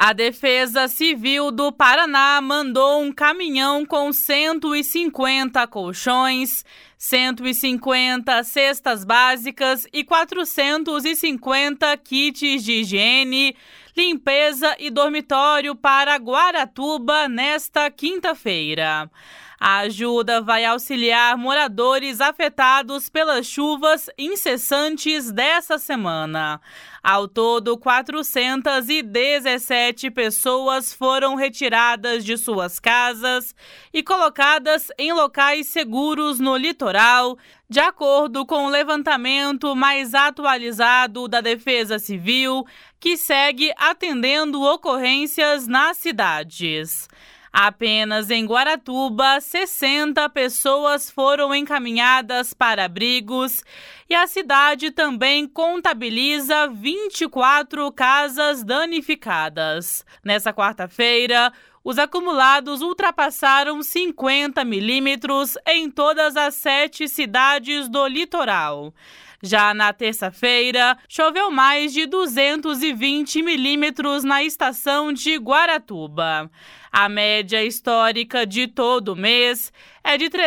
A Defesa Civil do Paraná mandou um caminhão com 150 colchões, 150 cestas básicas e 450 kits de higiene, limpeza e dormitório para Guaratuba nesta quinta-feira. A ajuda vai auxiliar moradores afetados pelas chuvas incessantes dessa semana. Ao todo, 417 pessoas foram retiradas de suas casas e colocadas em locais seguros no litoral, de acordo com o levantamento mais atualizado da Defesa Civil, que segue atendendo ocorrências nas cidades. Apenas em Guaratuba, 60 pessoas foram encaminhadas para abrigos e a cidade também contabiliza 24 casas danificadas. Nessa quarta-feira, os acumulados ultrapassaram 50 milímetros em todas as 7 cidades do litoral. Já na terça-feira, choveu mais de 220 milímetros na estação de Guaratuba. A média histórica de todo o mês é de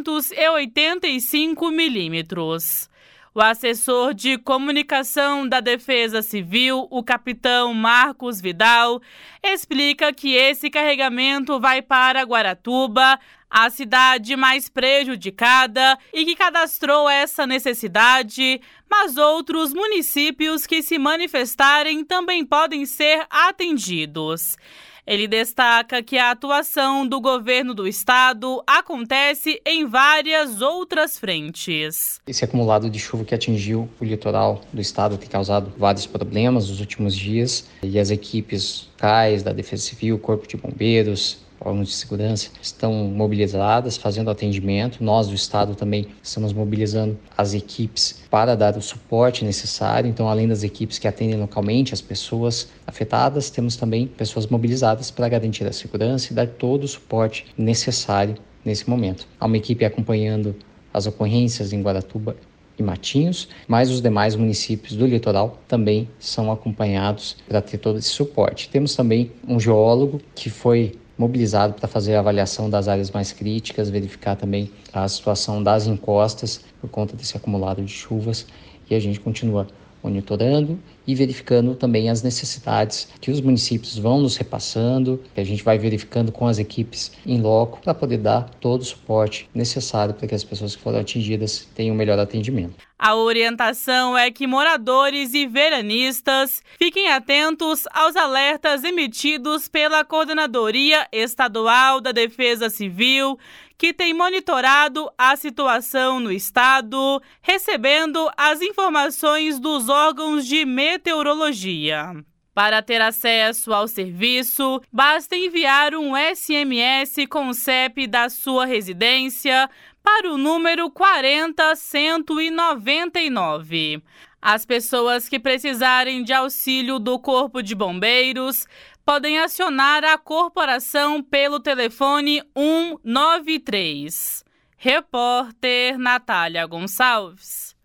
385 milímetros. O assessor de comunicação da Defesa Civil, o capitão Marcos Vidal, explica que esse carregamento vai para Guaratuba, a cidade mais prejudicada e que cadastrou essa necessidade, mas outros municípios que se manifestarem também podem ser atendidos. Ele destaca que a atuação do governo do estado acontece em várias outras frentes. Esse acumulado de chuva que atingiu o litoral do estado tem causado vários problemas nos últimos dias e as equipes locais da Defesa Civil, Corpo de Bombeiros, órgãos de segurança estão mobilizadas, fazendo atendimento. Nós do estado também estamos mobilizando as equipes para dar o suporte necessário. Então, além das equipes que atendem localmente as pessoas afetadas, temos também pessoas mobilizadas para garantir a segurança e dar todo o suporte necessário nesse momento. Há uma equipe acompanhando as ocorrências em Guaratuba e Matinhos, mas os demais municípios do litoral também são acompanhados para ter todo esse suporte. Temos também um geólogo que foi mobilizado para fazer a avaliação das áreas mais críticas, verificar também a situação das encostas por conta desse acumulado de chuvas, e a gente continua monitorando e verificando também as necessidades que os municípios vão nos repassando, que a gente vai verificando com as equipes em loco para poder dar todo o suporte necessário para que as pessoas que foram atingidas tenham um melhor atendimento. A orientação é que moradores e veranistas fiquem atentos aos alertas emitidos pela Coordenadoria Estadual da Defesa Civil, que tem monitorado a situação no estado, recebendo as informações dos órgãos de meteorologia. Para ter acesso ao serviço, basta enviar um SMS com o CEP da sua residência para o número 40199. As pessoas que precisarem de auxílio do Corpo de Bombeiros podem acionar a corporação pelo telefone 193. Repórter Natália Gonçalves.